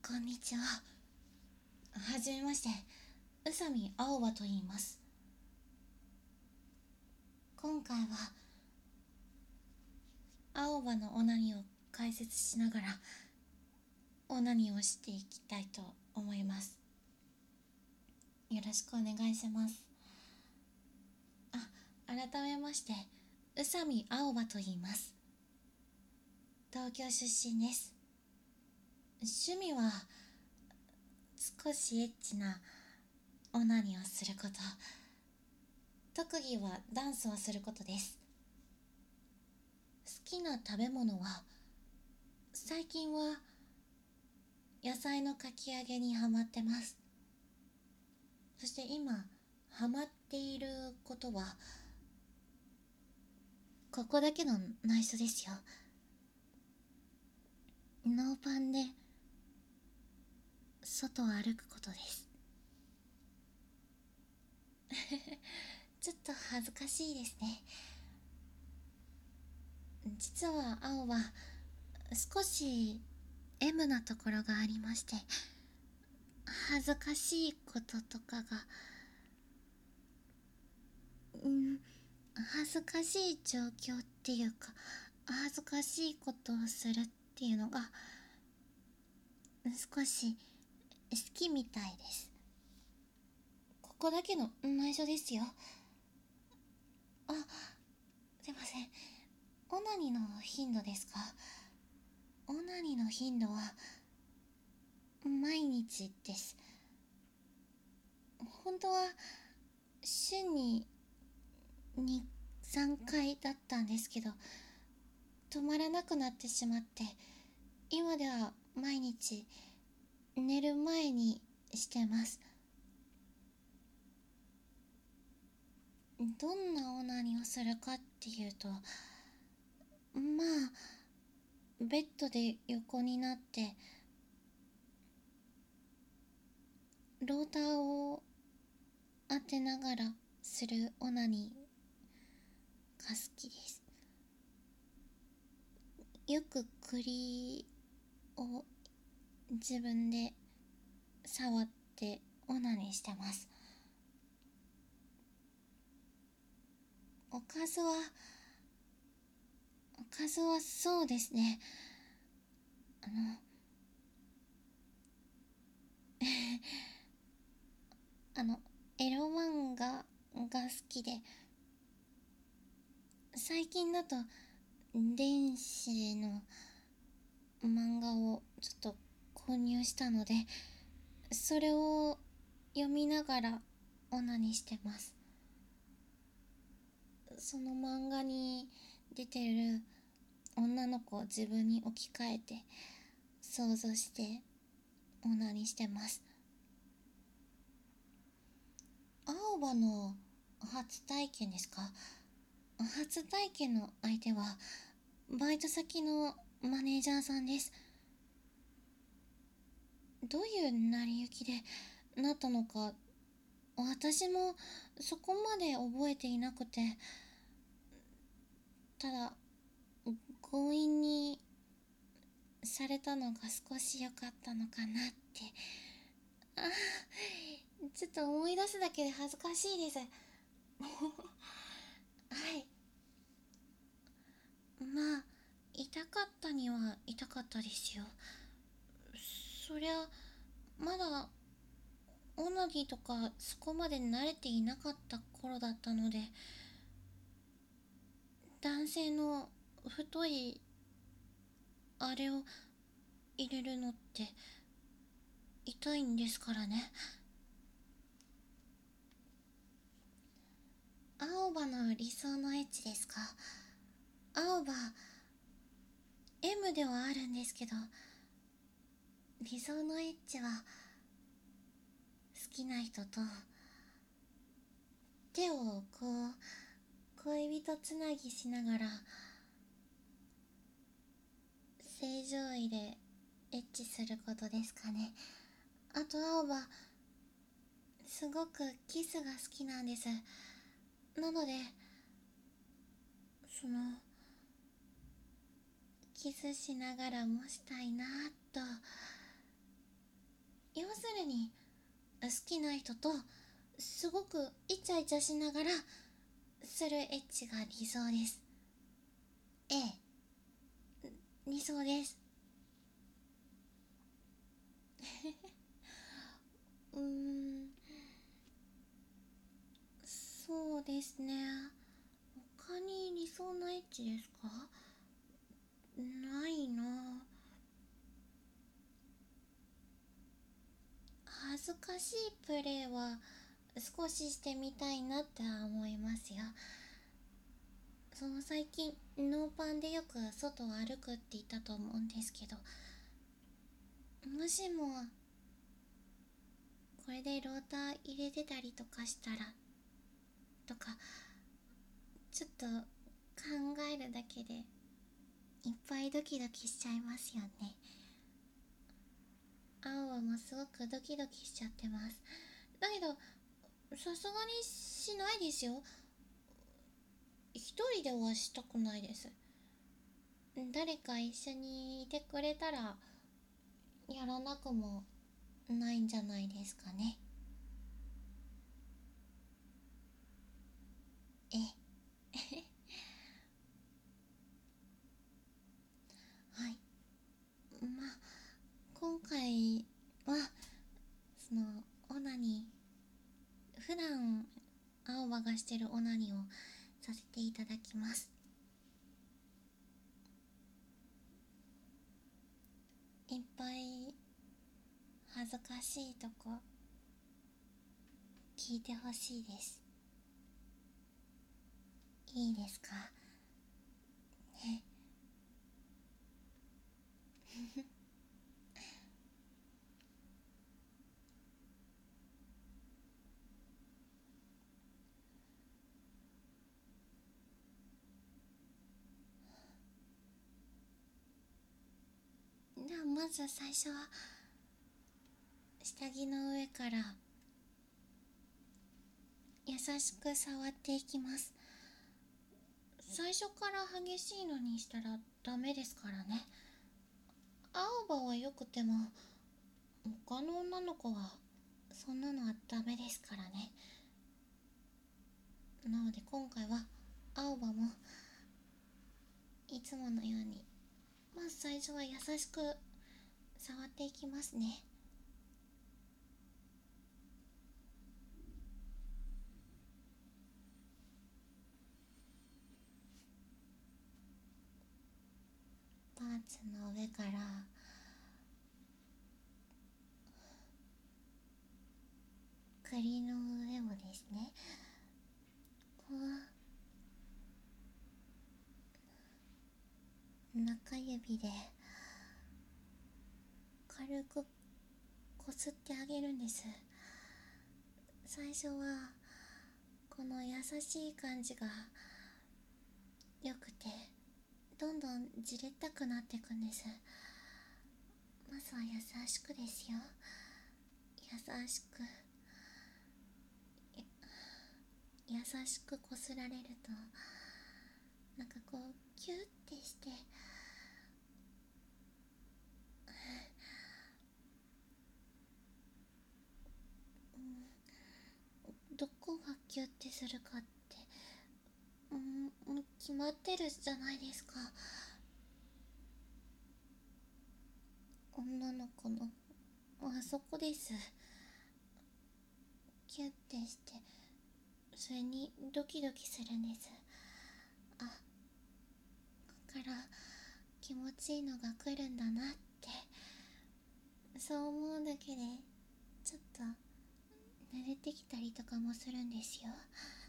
こんにちは。はじめまして、宇佐美青葉と言います。今回は青葉のオナニーを解説しながらオナニーをしていきたいと思います。よろしくお願いします。改めまして、宇佐美青葉と言います。東京出身です。趣味は少しエッチなオナニーをすること。特技はダンスをすることです。好きな食べ物は、最近は野菜のかき揚げにハマってます。そして今ハマっていることは、ここだけの内緒ですよ。ノーパンで外を歩くことです。ちょっと恥ずかしいですね。実は青は少し M なところがありまして、恥ずかしいこととかが恥ずかしい状況っていうか、恥ずかしいことをするっていうのが少し好きみたいです。ここだけの内緒ですよ。すいません。オナニーの頻度ですか？オナニーの頻度は毎日です。本当は週に2、3回だったんですけど、止まらなくなってしまって、今では毎日寝る前にしてます。どんなオナニーをするかっていうと、ベッドで横になってローターを当てながらするオナニーが好きです。よく栗を自分で触ってオナニーしてます。おかずはそうですね。あのエロ漫画が好きで、最近だと電子の漫画をちょっと購入したので、それを読みながらオナニーしてます。その漫画に出てる女の子を自分に置き換えて想像してオナニーしてます。青葉の初体験ですか？初体験の相手はバイト先のマネージャーさんです。どういう成り行きでなったのか、私もそこまで覚えていなくて、ただ強引にされたのが少し良かったのかなって。ちょっと思い出すだけで恥ずかしいです。はい。痛かったには痛かったですよ。そりゃまだオナギーとかそこまで慣れていなかった頃だったので、男性の太いあれを入れるのって痛いんですからね。青葉の理想のエッチですか？青葉 M ではあるんですけど、理想のエッチは好きな人と手を恋人つなぎしながら正常位でエッチすることですかね。あと青葉すごくキスが好きなんです。なのでそのキスしながらもしたいなと要するに好きな人とすごくイチャイチャしながらするエッチが理想です。ええ、理想です。うーん、そうですね。他に理想なエッチですか？ないな。恥ずかしいプレーは少ししてみたいなって思いますよ。最近ノーパンでよく外を歩くって言ったと思うんですけど、もしもこれでローター入れてたりとかしたらとか、ちょっと考えるだけでいっぱいドキドキしちゃいますよね。青はもうすごくドキドキしちゃってます。だけどさすがにしないですよ。一人ではしたくないです。誰か一緒にいてくれたらやらなくもないんじゃないですかね。えはい。まあ今回はオナニー、普段青葉がしてるオナニーをさせていただきます。いっぱい恥ずかしいとこ聞いてほしいです。いいですかね。ではまず最初は下着の上から優しく触っていきます。最初から激しいのにしたらダメですからね。青葉はよくても他の女の子はそんなのはダメですからね。なので今回は青葉もいつものようにまず最初は優しく触っていきますね。パーツの上から栗の上をですね、こう中指で軽くこすってあげるんです。最初はこの優しい感じが良くてどんどんじれったくなっていくんです。まずは優しくですよ。優しく優しくこすられるとなんかこうキュッてして、どこがキュッてするかってもう決まってるじゃないですか。女の子のあそこです。キュッてしてそれにドキドキするんです。あ、ここから気持ちいいのが来るんだなってそう思うだけでちょっと慣れてきたりとかもするんですよ。